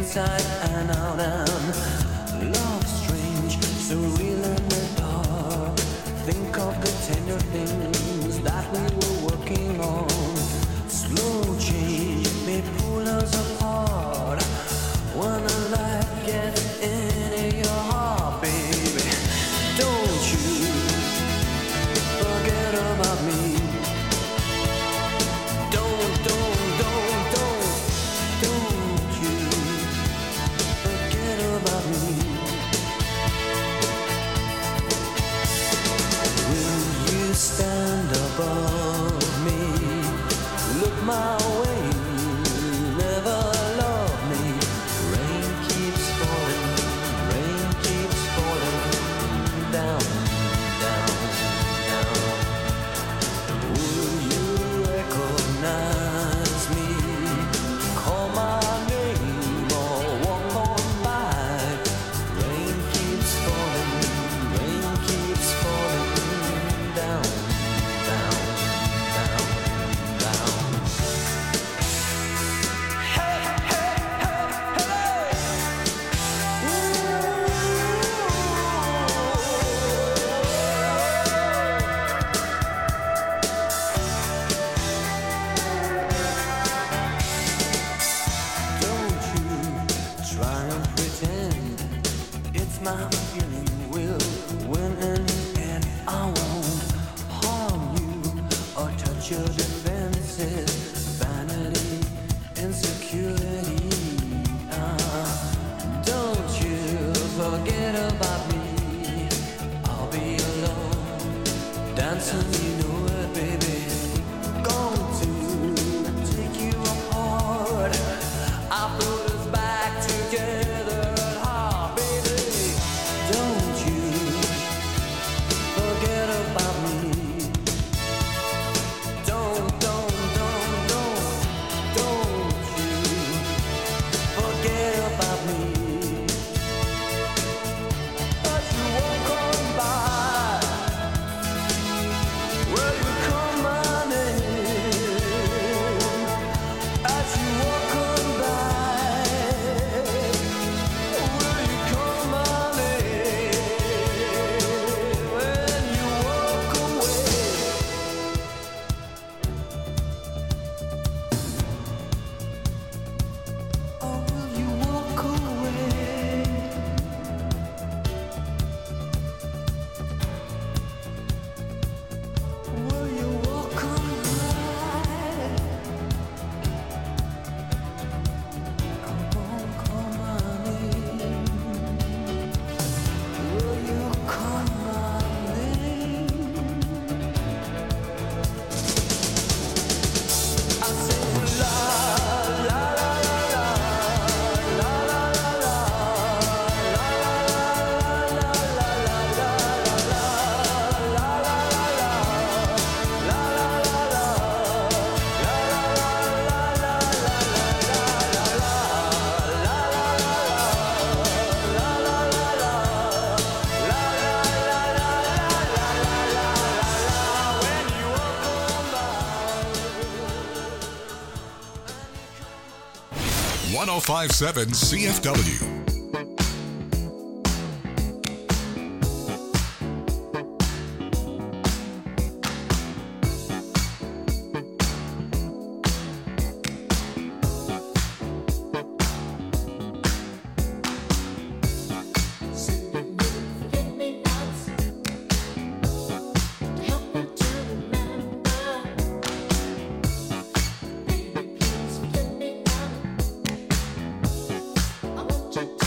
inside and out, and love strange, surreal in the dark. Think of the tender things that we were working on. Slow change may pull us apart. When a light gets into your heart, baby, don't you forget about me. Don't you forget about me. Will you stand above me? Look my way, never love me. Rain keeps falling down, down, down. Will you recognize me? Call my name or walk on by. Rain keeps falling down, down, down, down. Hey, hey, hey, hey. Don't you try and pretend it's my feeling. Will win in the end. I won't harm you or touch your defenses. Vanity, insecurity. Don't you forget about me. I'll be alone, dancing, you know it, baby. Going to take you apart. I put us back together at heart, baby. Don't you forget about me. Don't you forget about me. But you won't come by. Will you come running? As you walk on by, will you come running? When you walk away. Or will you walk away? Will you walk on by? Come on, call my name. Will you call my name? I say la la la la la la la when you walk on by. 1057 CFW. I want you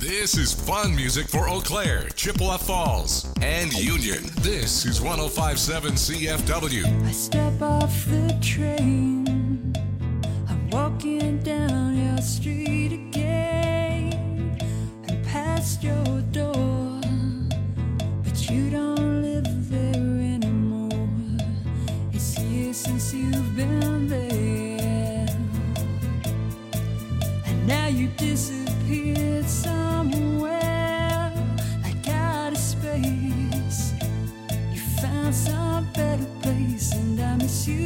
This is fun music for Eau Claire, Chippewa Falls, and Union. This is 105.7 CFW. I step off the train, I'm walking down your street again, and past your door, but you don't live there anymore. It's years since you've been there, and now you disappeared somewhere, like out of space. You found some better place, and I miss you,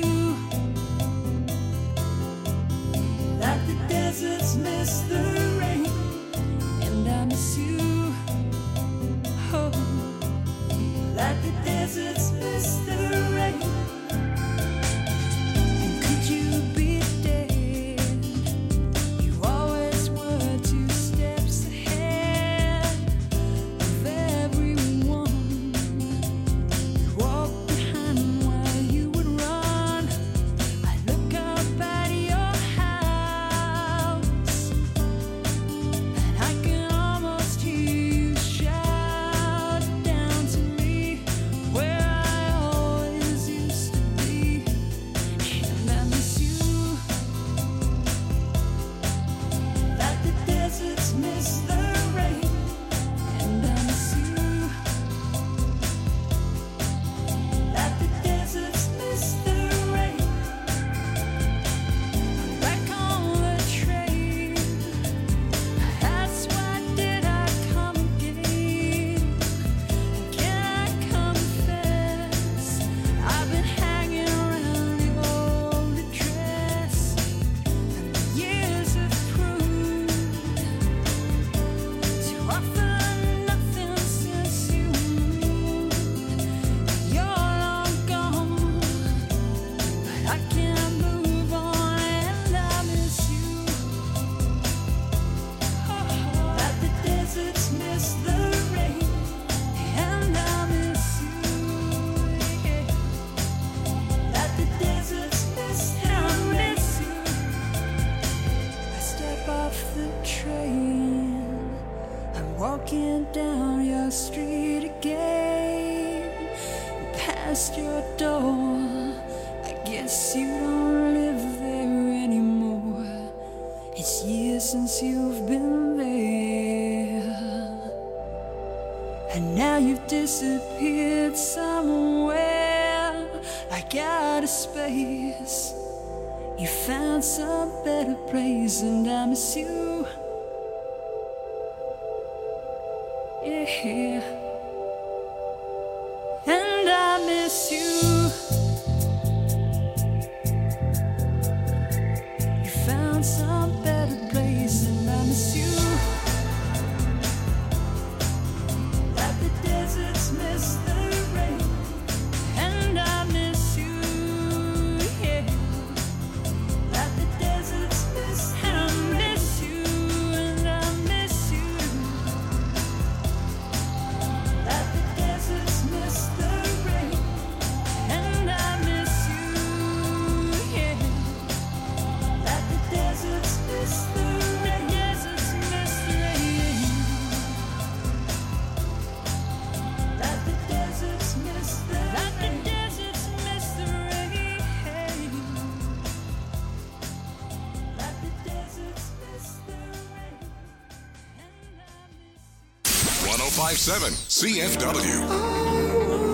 like the deserts miss the rain. And I miss you, oh, like the deserts miss the rain. And could you be dead? You always were 2 steps ahead of everyone. You walk behind while you would run. I look up at your house, and I can almost hear you shout down to me, where I always used to be. And I miss you, like the deserts miss the rain. And I miss you, like the deserts miss the rain. I'm back on the train. That's why did I come again? Can I confess, I've been hanging around your old address, and the years have proved to offer nothing since you moved. You're long gone, but I can't move on, and I miss you, like the deserts miss the rain. And I miss you, yeah, like the deserts miss the rain. I step off the train, I'm walking down your street again, past your door. I guess you don't live there anymore. It's years since you've been there, and now you've disappeared somewhere, like out of space. You found some better place, and I miss you, yeah, and I miss you. You found some better place, and I miss you, like the deserts miss the rain. And I miss you, yeah, like the deserts miss the rain. And I miss you, and I miss you, like the deserts miss the rain. And I miss you, yeah, like the deserts miss the rain. Deserts miss the rain. Like the deserts miss the rain. Like the deserts miss the rain. Like the deserts miss the rain. And I miss 105.7 CFW.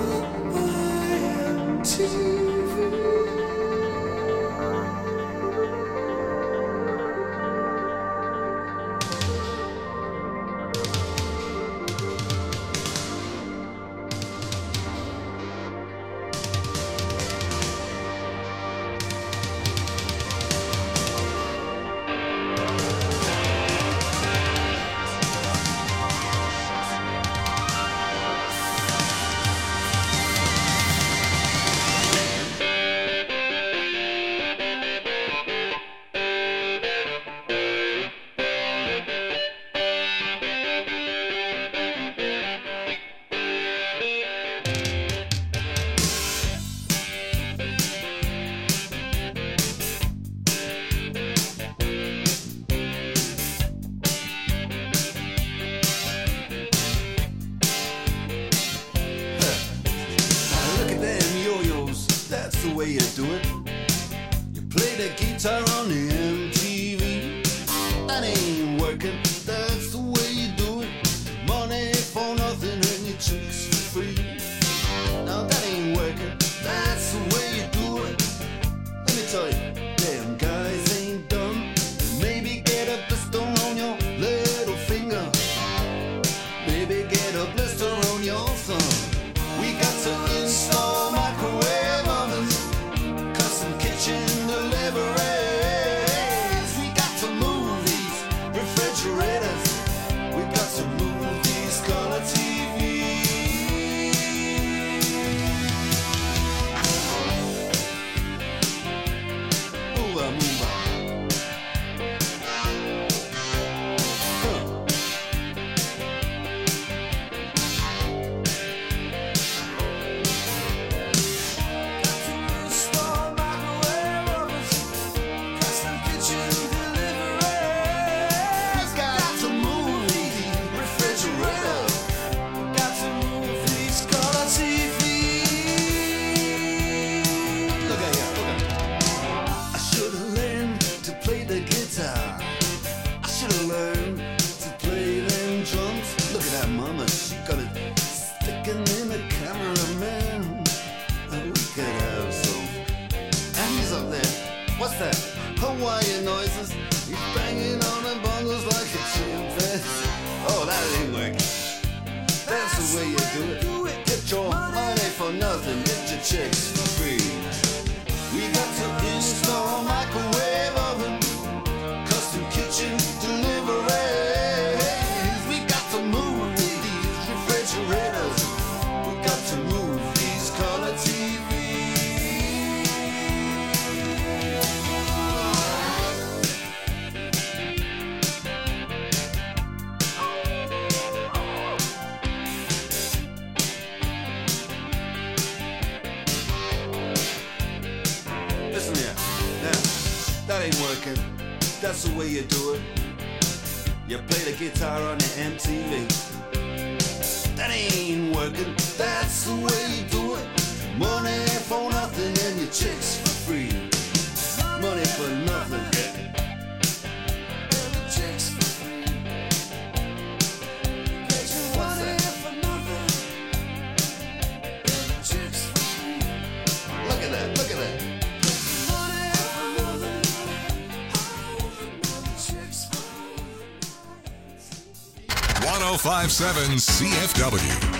chicks for free. We got to install a microwave oven, custom kitchen deliveries. We got to move these refrigerators. We got to move these color TVs. Listen here, now, that ain't working. That's the way you do it. You play the guitar on the MTV. That ain't working. That's the way you do it. Money for nothing and your chicks for free. Money for nothing. And your chicks for free. What's that? For nothing. And your chicks for free. Look at that, look at that. 1057 CFW.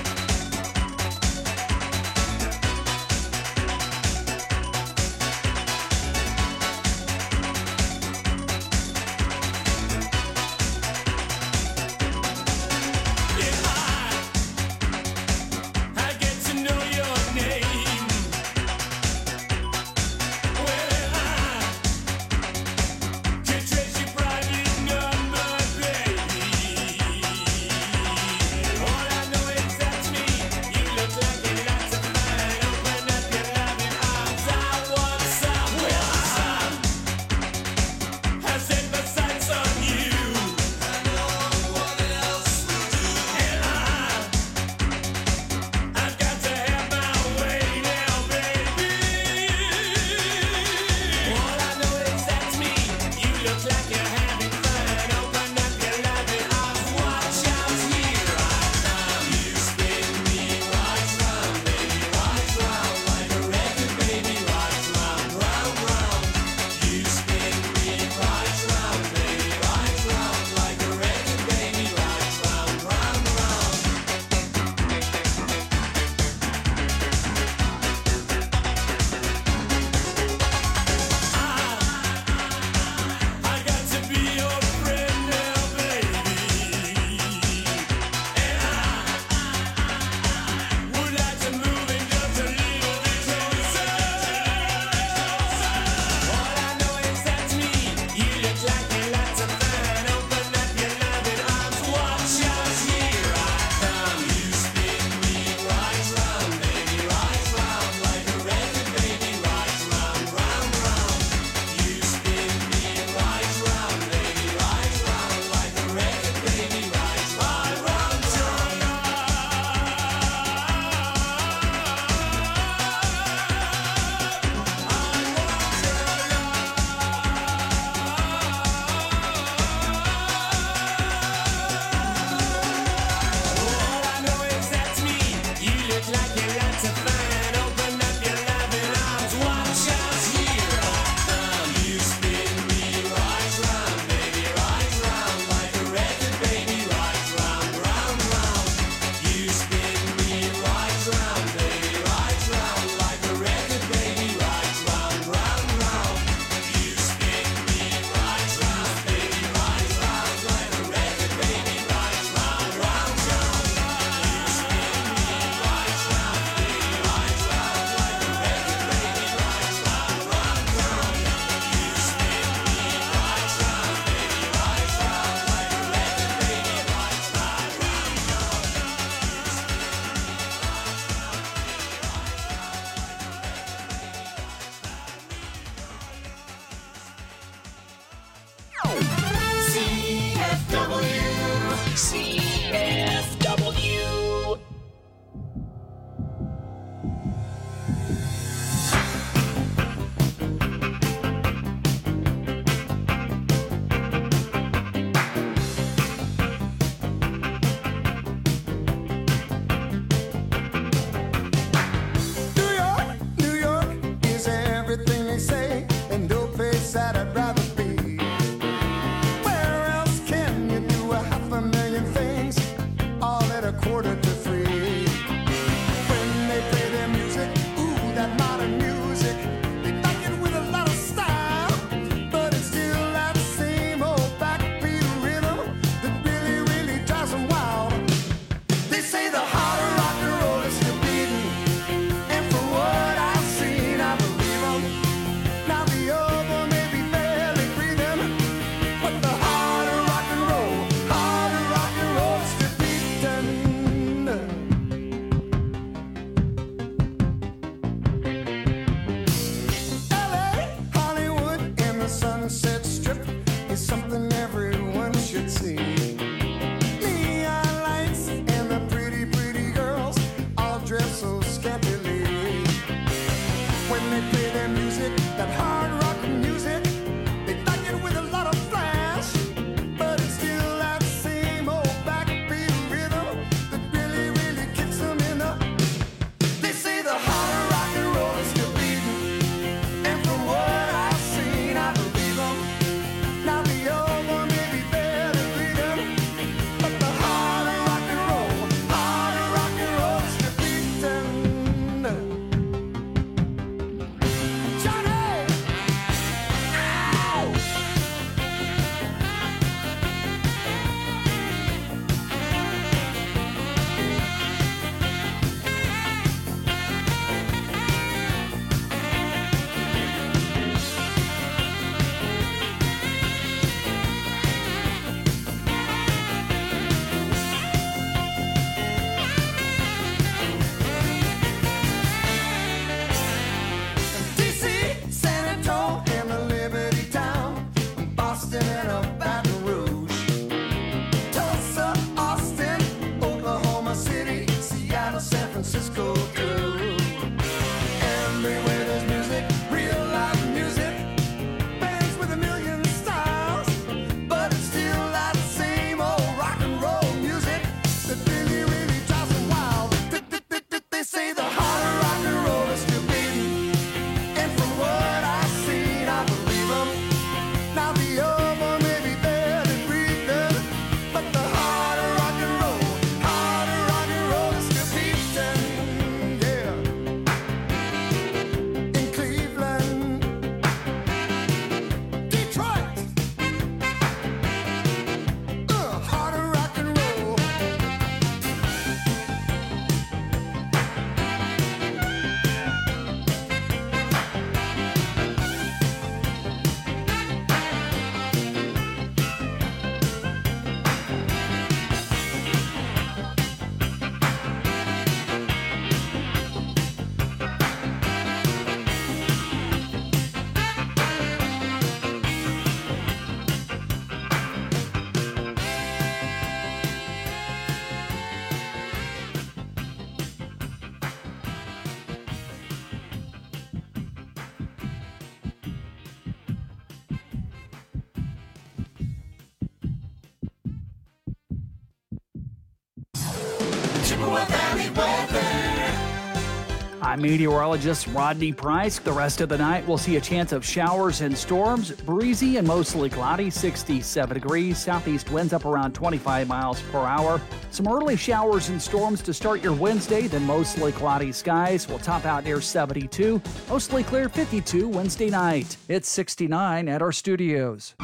Chippewa Valley weather. I'm meteorologist Rodney Price. The rest of the night, we'll see a chance of showers and storms. Breezy and mostly cloudy, 67 degrees. Southeast winds up around 25 miles per hour. Some early showers and storms to start your Wednesday, then mostly cloudy skies. We'll top out near 72. Mostly clear, 52 Wednesday night. It's 69 at our studios.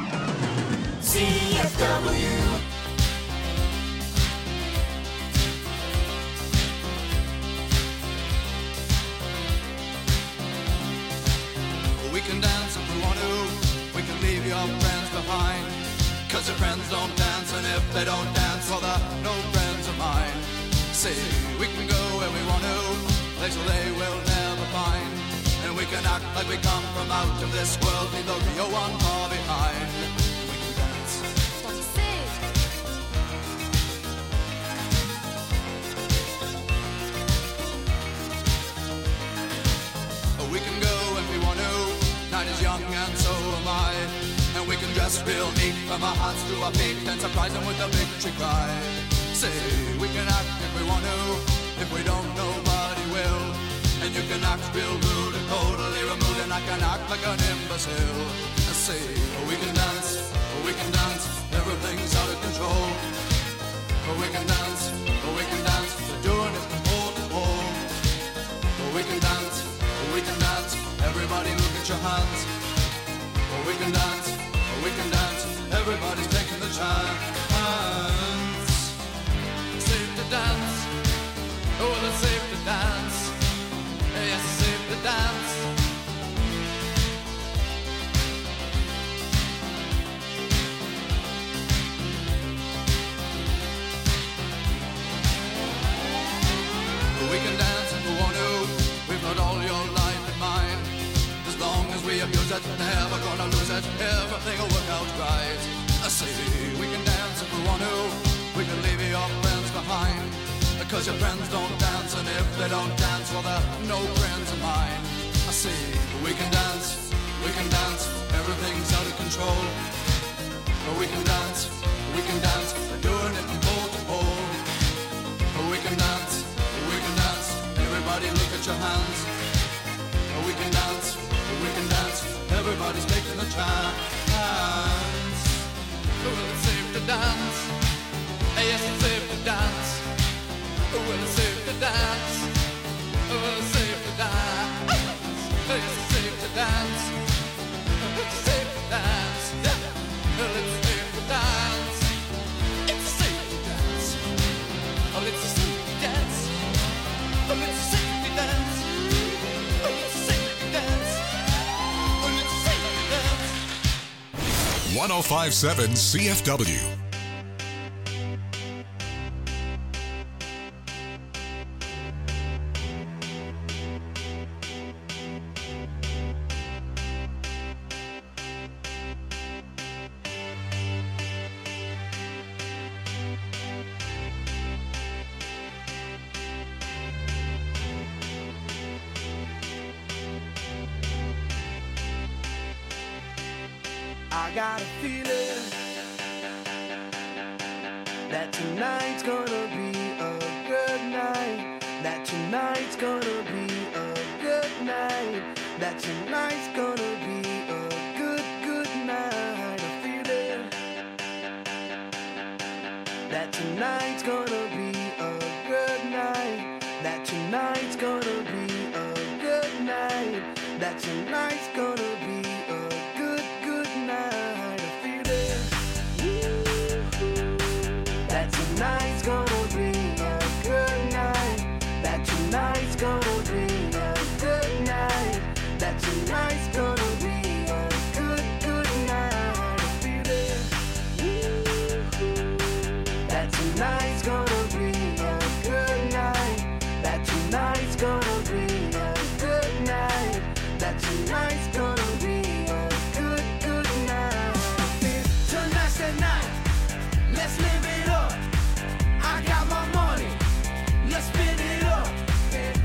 CFW. We can dance if we want to, we can leave your friends behind. Cause your friends don't dance, and if they don't dance, well they're no friends of mine. See, we can go where we want to, places they will never find. And we can act like we come from out of this world, leave the real one far behind. We can dance. We can go if we want to, night is young and so am I. And we can dress real neat from our hearts to our feet and surprise them with a victory cry. Say, we can act if we want to, if we don't, nobody will. And you can act real rude and totally removed, and I can act like an imbecile. Say, we can dance, everything's out of control. We can dance, we're doing it from pole to pole. We can dance, everybody look at your hands. We can dance, everybody's taking the chance. Safe to dance, oh it's safe to dance. Yes, it's safe to dance. We can dance if we want to, we've got all your life in mind. As long as we abuse it, never gonna lose it, everything will work out right. I say, we can dance if we want to, we can leave your friends behind. Because your friends don't dance, and if they don't dance, well they're no friends of mine. I say, we can dance, everything's out of control. We can dance, we're doing it from pole to pole. We can dance, everybody look at your hands. We can dance, everybody's taking the chance. Well, it's safe to dance, yes, it's safe to dance. Well, it's safe to dance, well, it's safe to dance. Yes, it's safe to dance, it's safe to dance. Well, it's safe to dance, it's safe to dance. Oh, it's safe to dance. Oh, it's safe to dance. Oh, it's safe to dance. Oh, it's safe to dance. 1057 CFW. I got a feeling that tonight's gonna be a good night. That tonight's gonna be a good night. That tonight's gonna be a good night. A feeling that tonight's gonna be a good night. That tonight's gonna be a good night. That tonight's gonna be a good night. A feeling that tonight's gonna be a good night. That tonight's gonna be a good night. That tonight's gonna be a good night. A feeling that tonight's gonna be a good night. That tonight's gonna be a good night. That tonight's gonna be a good night. Tonight's the night. Let's live it up. I got my money. Let's spin it up.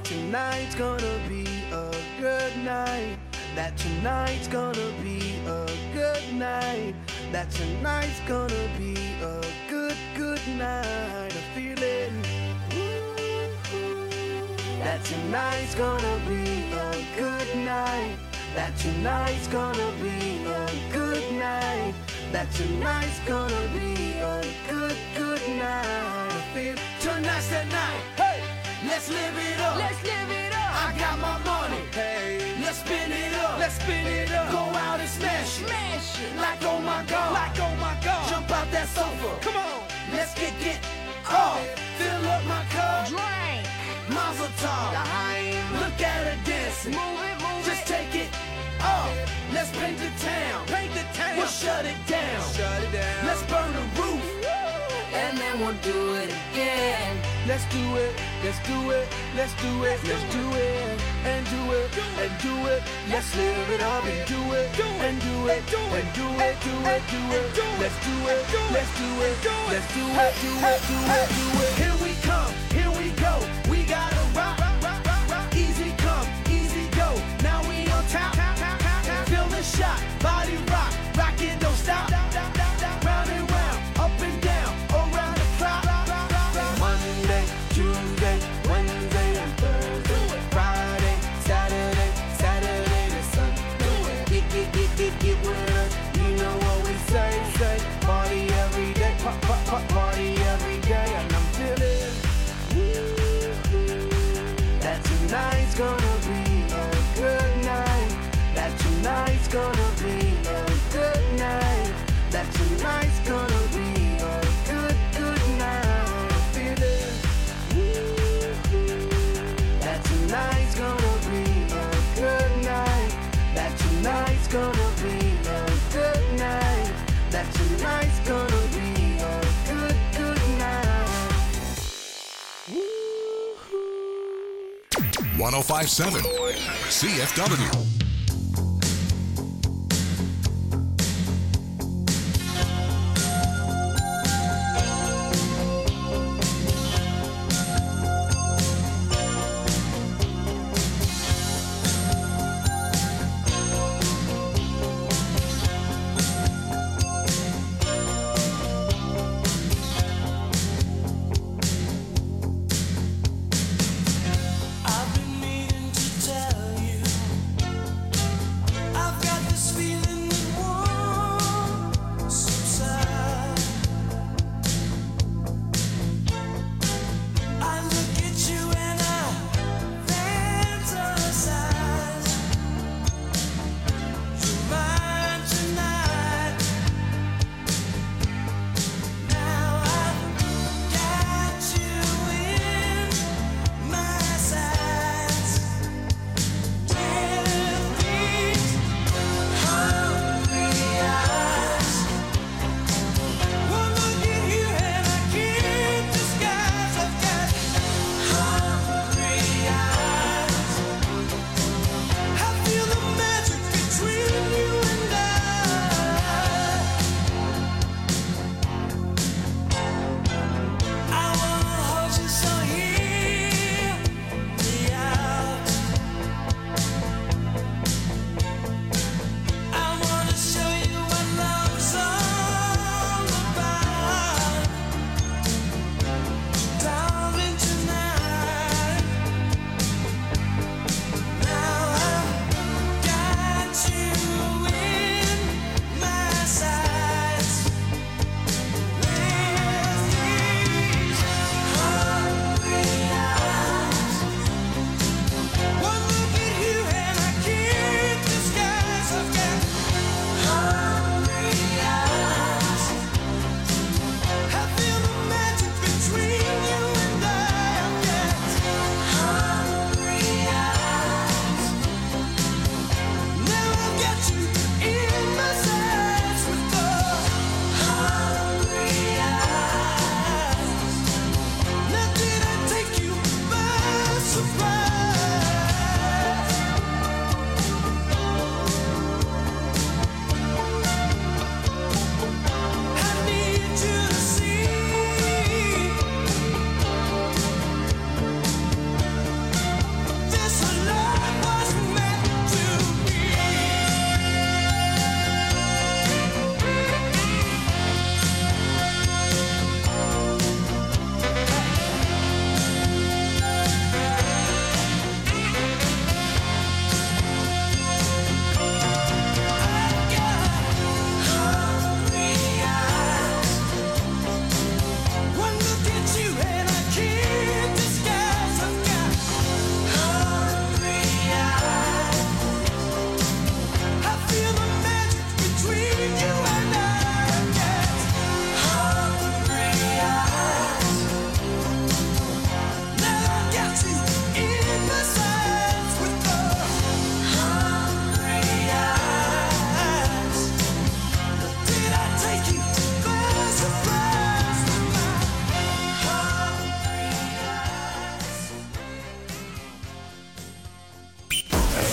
that tonight's gonna be a good night. That tonight's gonna be a good night. That tonight's gonna be a good, good night. I feel it. That tonight's gonna be a good night. That tonight's gonna be a good night. That tonight's gonna be a good, good night. I feel tonight's the night. Hey, let's live it up. Let's live it up. I got my money. Hey, let's spin it up. Let's spin it up. Go out and smash it. Smash it. Like oh my god. Like oh my god. Jump out that sofa. Come on. Let's get off. Fill up my cup. Drink. Mazel tov. Look at her dancing. Move it, move Just it. take it off. Let's paint the town. Paint the town. We'll shut it down. Shut it down. Let's burn the roof. And then we'll do it again. Let's do it. Let's do it. Let's do it. Let's do it. And do it. And do it. Let's live it up and do it. And do it. And do it. Do it. Do it. Let's do it. Let's do it. Let's do it. Do it. Do it. Do it. Here we come. Here we go. We gotta rock. Easy come. Easy go. Now we on top. Feel the shot. Body rock. Rock it. Don't stop. Round and round. Up and down. Around the clock. Monday, Tuesday, Wednesday, and Thursday. Friday, Saturday, Saturday to Sunday. Get with us. You know what we say. Party every day. Party every day. And I'm feeling that tonight's gonna be a good night. That tonight's gonna be a good night. That tonight's gonna be a good, good night. I feel it. That tonight's gonna be a good night. That tonight's gonna be a good night. That tonight's gonna be a good, good night. 1057 CFW. I've been needing to tell you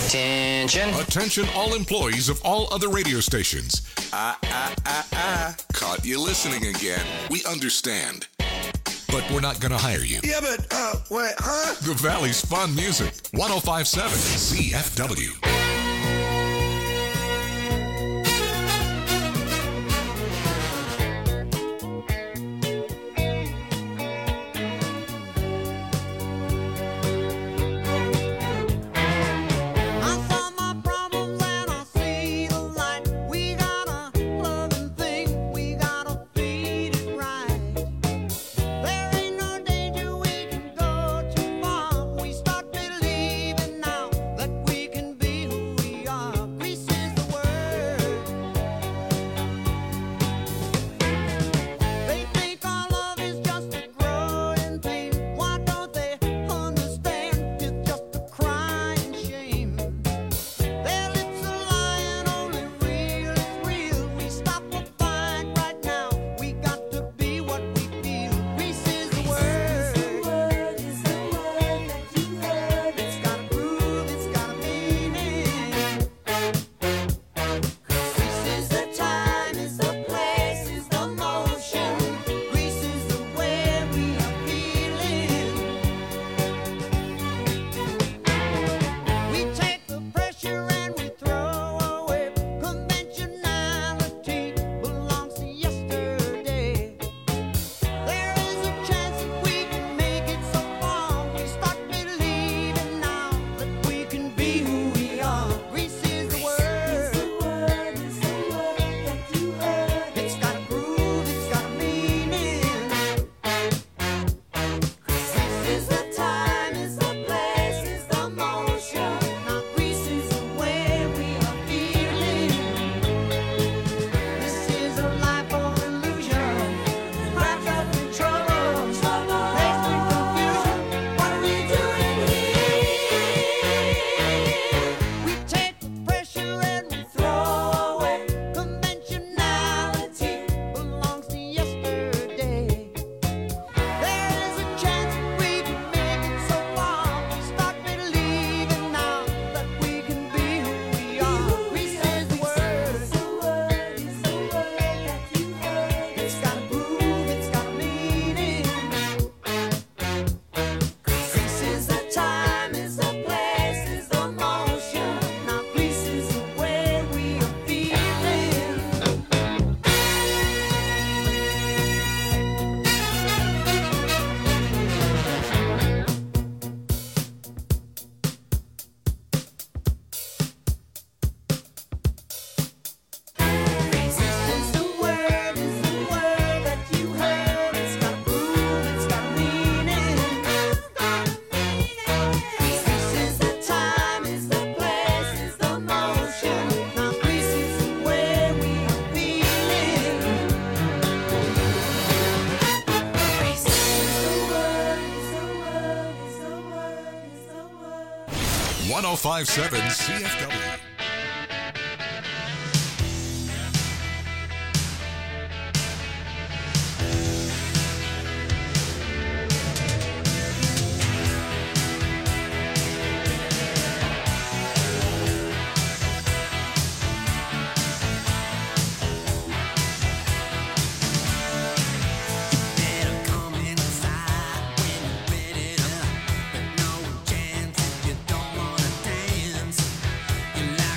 Attention. Attention all employees of all other radio stations. Caught you listening again. We understand. But we're not going to hire you. Yeah, but, wait, huh? The Valley's fun music. 105.7 CFW. .105.7 CFW. You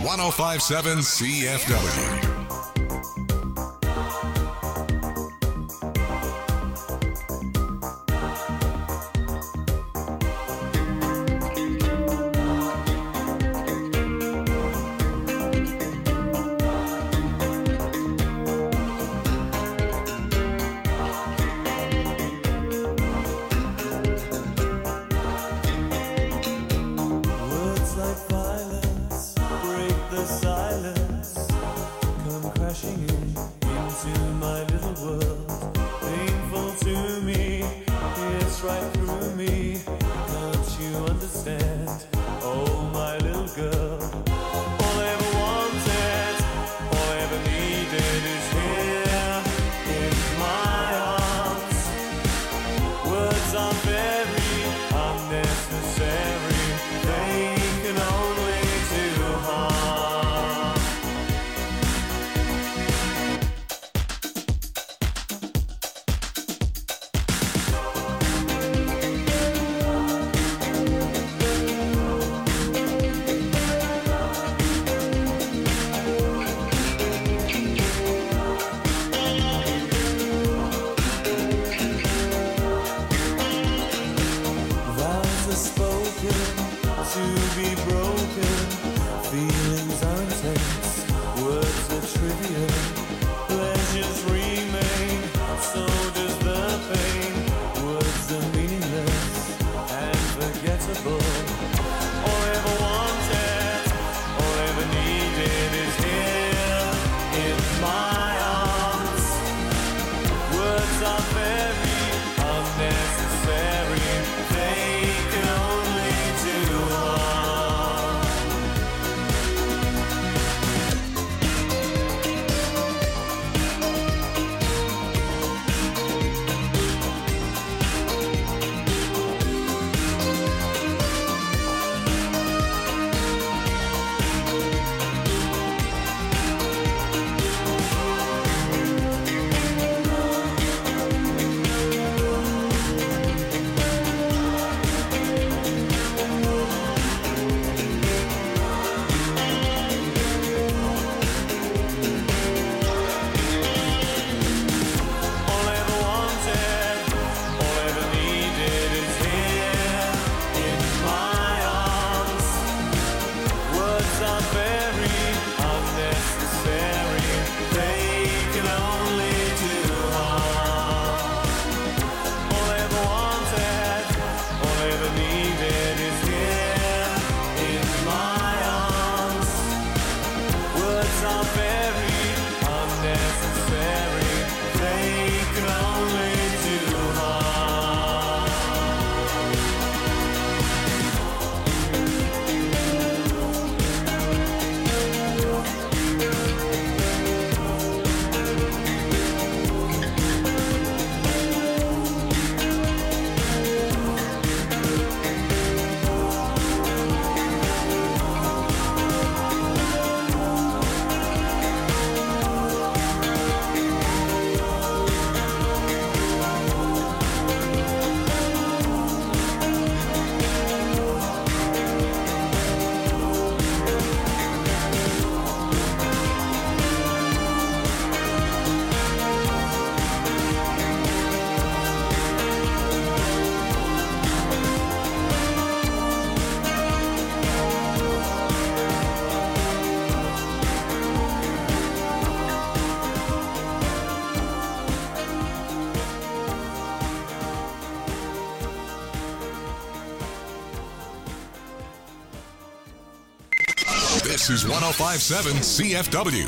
1057 CFW. Words like violence break the silence, come crashing into my little world. Painful to me, it's right through me. Don't you understand? Oh, my little girl. All I ever wanted, all I ever needed is here in my arms. Words are very unnecessary. They can only do harm. Vows are spoken to be broken. Feelings are intense, words are trivial. Pleasures remain, so does the pain. Words are meaningless and forgettable. All I ever wanted, all I ever needed is here in my arms. Words are very unnecessary. They can only do harm. All I ever wanted, all I ever needed is here in my arms. Words are very unnecessary. They can only do harm. All I ever wanted, all I ever needed is here in my arms. Words are very unnecessary. They can only do harm. This is 1057 CFW.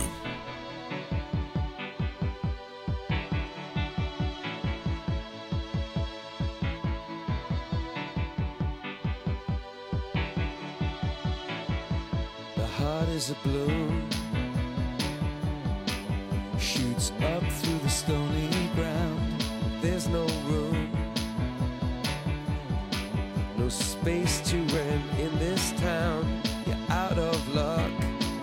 The heart is a balloon, shoots up through the stony ground. There's no room, no space to rent in this town. You're out of luck,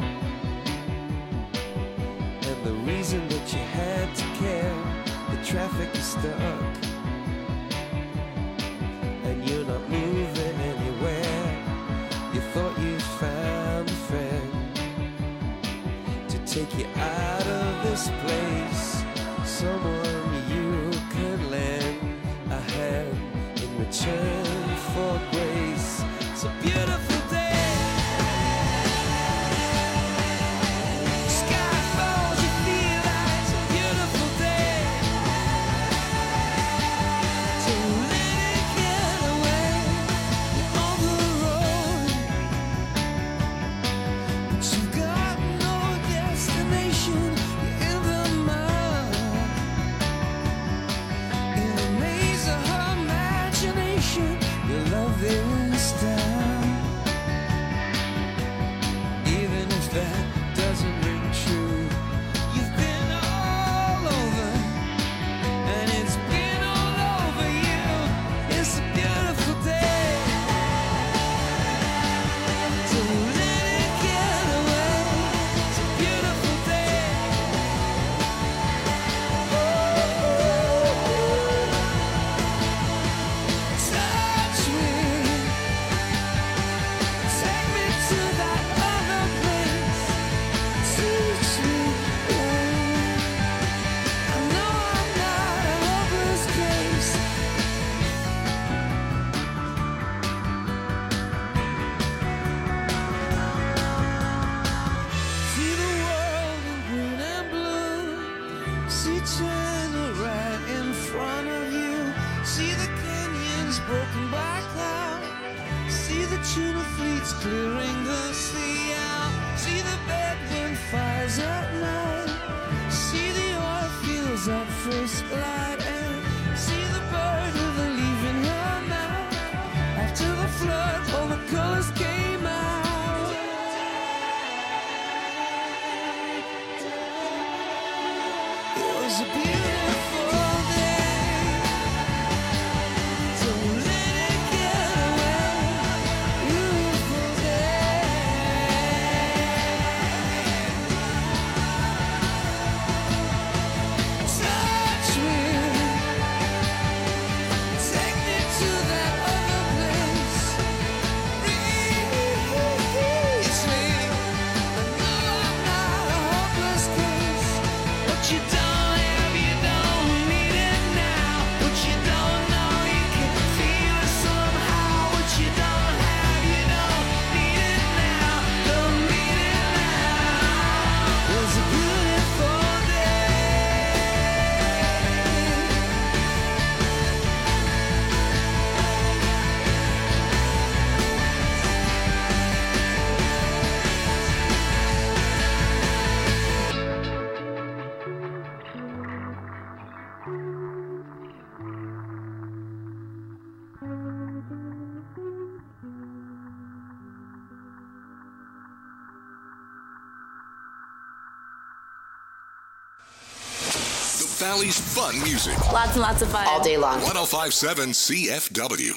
and the reason that you had to care, the traffic is stuck, and you're not moving anywhere. You thought you found a friend, someone you could lend a hand in return for grace. It's a beautiful day. Sky falls, you feel like it's a beautiful day. So let it get away on the road. But you've got no destination in the mud. In the maze of her imagination, your love is down. Even if that doesn't ring true, you've been all over, and it's been all over you. It's a beautiful day. So let it get away. It's a beautiful day. Touch me, take me to that other place. Teach me, I know I'm not a hopeless case. See the world in green and blue. See China right in front of you. See the canyons broken by cloud. See the tuna fleets clearing the sea out. See the bedroom fires at night. See the oil fields at first light. And see the bird with a leaf in her mouth. After the flood, all the colors came out. It was a beautiful day. So let it get away. Beautiful day. Touch me, take me to that other place. It's me. I know I'm not a hopeless case. What you don't have, you don't need it now. What you don't know, you can feel it somehow. What you don't have, you don't need it now. Don't need it now. It was a beautiful day. The Valley's fun music. Lots and lots of fun. All day long. 1057 CFW.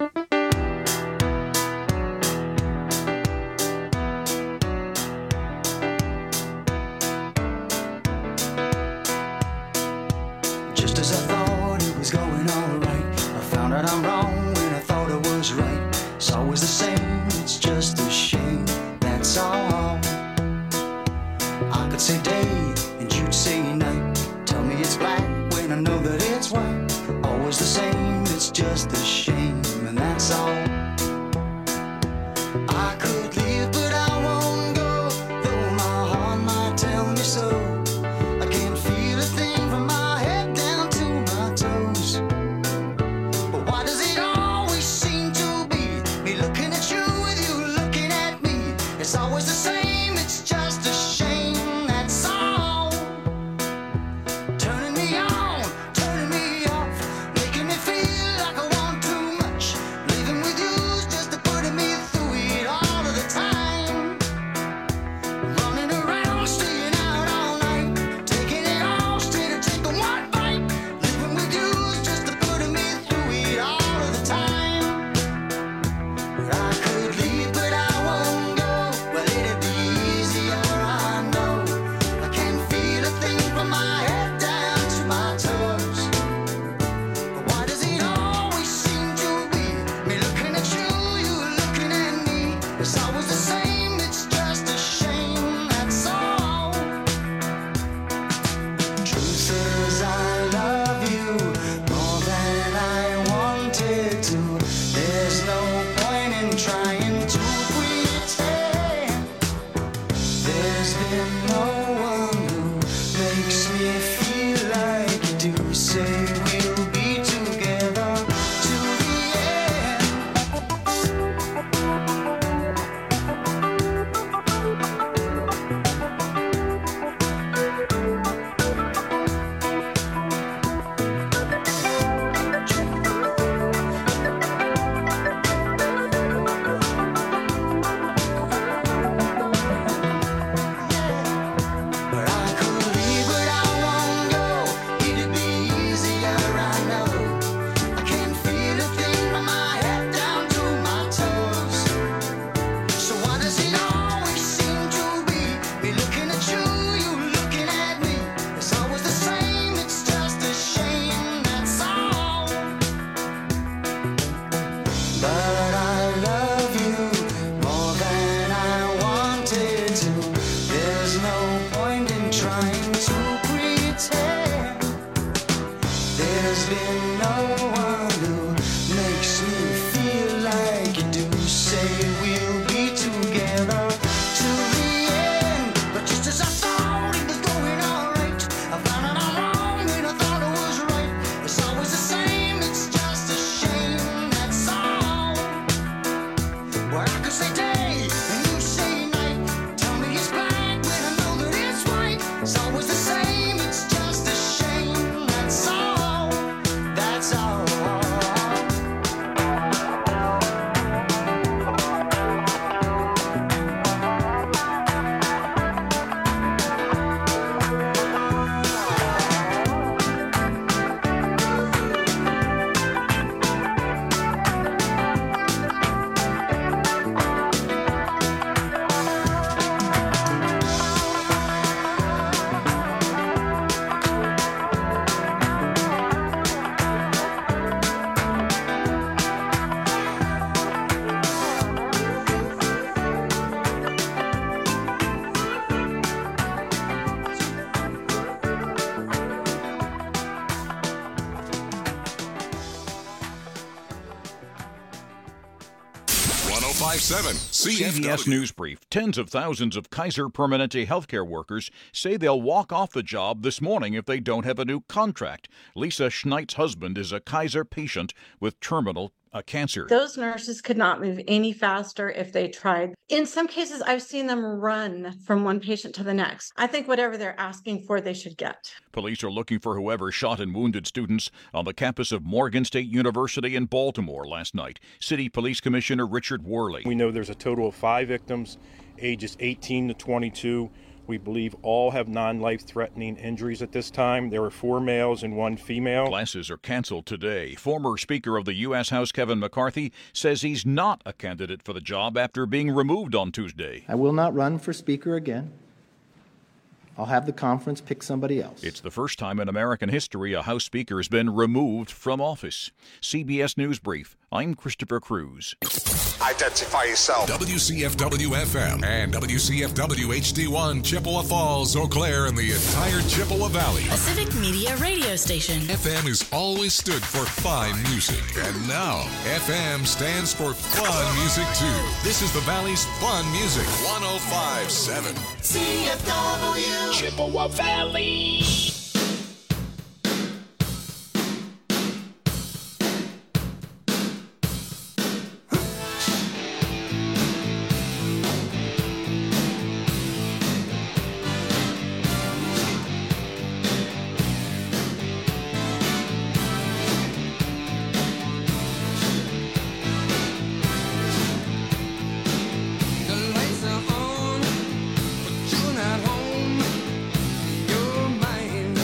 Just as I thought it was going alright, I found out I'm wrong when I thought I was right. It's always the same, it's just a shame, that's all. I could say day and you'd say night. Tell me it's black when I know that it's white. Always the same, it's just a shame. makes me feel like you do. Say we'll be together till the end. But I could leave, but I won't go. It'd be easier, I know. I can't feel a thing from my head down to my toes. So why does it always seem to be looking at you looking at me? It's always the same, it's just a shame, that's all. But I love you more than I wanted to. There's no point in trying to pretend. There's been no one who makes me feel like you do. Say we'll be together till the end. But just as I thought it was going alright, I found out I'm wrong when I thought it was right. It's always the same, it's just a shame, that's all. Well, I could say day and you say night. Tell me it's black when I know that it's white. It's always the same, it's just a shame, that's all. That's all. CBS News Brief. Tens of thousands of Kaiser Permanente healthcare workers say they'll walk off the job this morning if they don't have a new contract. Lisa Schneidt's husband is a Kaiser patient with terminal cancer. Those nurses could not move any faster if they tried. In some cases, I've seen them run from one patient to the next. I think whatever they're asking for, they should get. Police are looking for whoever shot and wounded students on the campus of Morgan State University in Baltimore last night. City Police Commissioner Richard Worley. We know there's a total of 5 victims, ages 18 to 22. We believe all have non-life-threatening injuries at this time. There were 4 males and 1 female. Classes are canceled today. Former Speaker of the U.S. House Kevin McCarthy says he's not a candidate for the job after being removed on Tuesday. I will not run for Speaker again. I'll have the conference pick somebody else. It's the first time in American history a House Speaker has been removed from office. CBS News Brief. I'm Christopher Cruz. Identify yourself. WCFW-FM and WCFW-HD1 Chippewa Falls, Eau Claire, and the entire Chippewa Valley. A civic media radio station. FM has always stood for fine music. And now, FM stands for fun music, too. This is the Valley's fun music. 105.7 CFW Chippewa Valley. Mind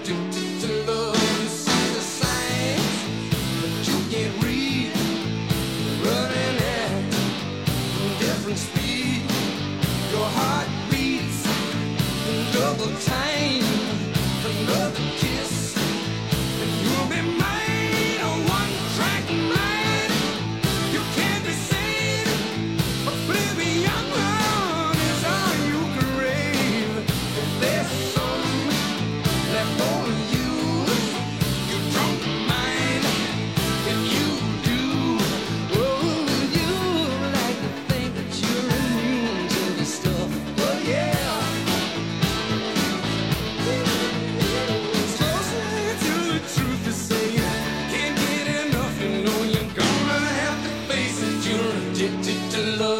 addicted to love. You see the signs, but you can't read. Running at different speed. Your heart beats double time. Another kiss, and you'll be mine. A one-track mind. You can't be sane. Oblivion is all you crave. If there's some left for you, you don't mind. If you do, oh, you like to think that you're immune to the stuff. Oh yeah. It's closer to the truth to say you can't get enough. You know you're gonna have to face it. You're addicted to love.